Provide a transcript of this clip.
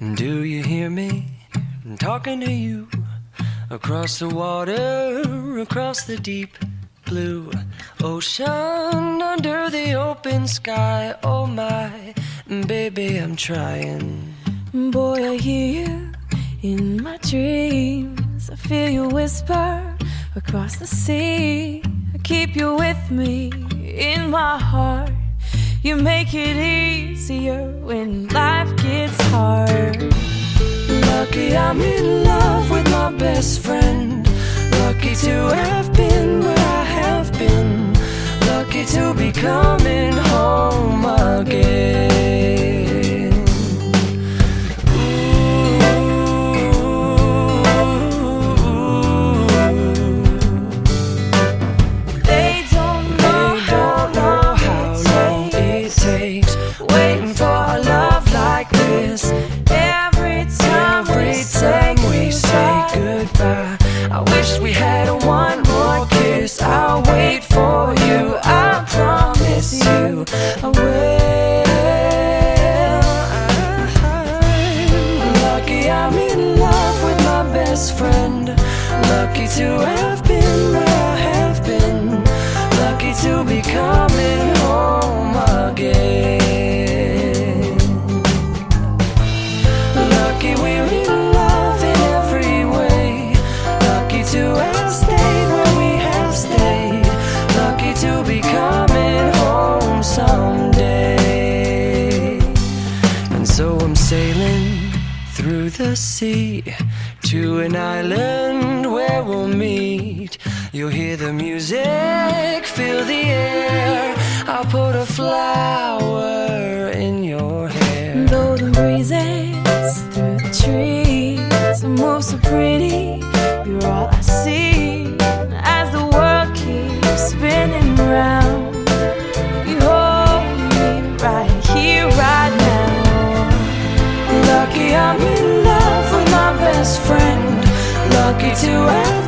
Do you hear me? I'm talking to you. Across the water, across the deep blue ocean, under the open sky. Oh my, baby, I'm trying. Boy, I hear you in my dreams. I feel you whisper across the sea. I keep you with me in my heart. You make it easier when life gets hard. Lucky I'm in love with my best friend. Lucky to have been where I have been. Lucky to be coming home again. Waiting for a love like this. Every time we say goodbye, I wish we had one more kiss. I'll wait for you, I promise you I will. Lucky I'm in love with my best friend. Lucky to have been where I have been. Lucky to be coming home again. Lucky we're in love in every way. Lucky to have stayed where we have stayed. Lucky to be coming home someday. And so I'm sailing through the sea to an island where we'll meet. You'll hear the music, feel the air. I'll put a flower in your hair. Though the breezes through the trees move so pretty, you're all I see as the world keeps spinning round. You hold me right here, right now. Lucky I'm in love with my best friend. Lucky to have